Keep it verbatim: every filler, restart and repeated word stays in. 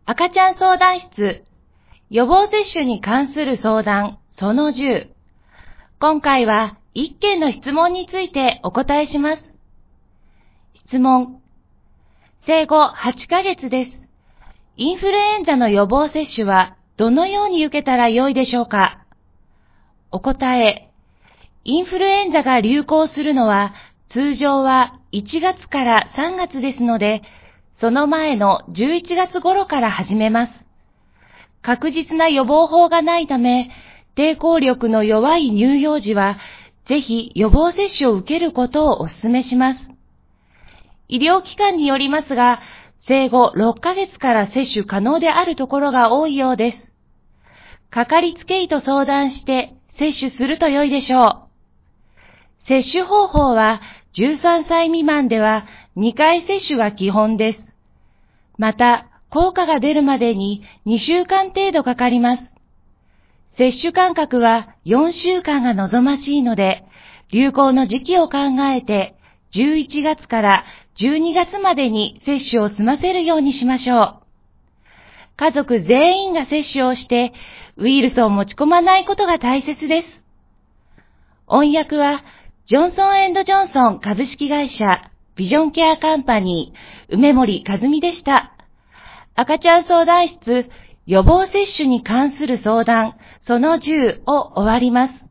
赤ちゃん相談室、予防接種に関する相談、そのじゅう。今回はいっけんの質問についてお答えします。質問。生後はちかげつです。インフルエンザの予防接種はどのように受けたらよいでしょうか？お答え。インフルエンザが流行するのは通常はいちがつからさんがつですので、その前のじゅういちがつ頃から始めます。確実な予防法がないため、抵抗力の弱い乳幼児は、ぜひ予防接種を受けることをお勧めします。医療機関によりますが、生後ろっかげつから接種可能であるところが多いようです。かかりつけ医と相談して接種すると良いでしょう。接種方法はじゅうさんさい未満ではにかい接種が基本です。また、効果が出るまでににしゅうかん程度かかります。接種間隔はよんしゅうかんが望ましいので、流行の時期を考えてじゅういちがつからじゅうにがつまでに接種を済ませるようにしましょう。家族全員が接種をしてウイルスを持ち込まないことが大切です。音訳はジョンソンエンドジョンソン株式会社ビジョンケアカンパニー梅森和美でした。赤ちゃん相談室予防接種に関する相談そのじゅうを終わります。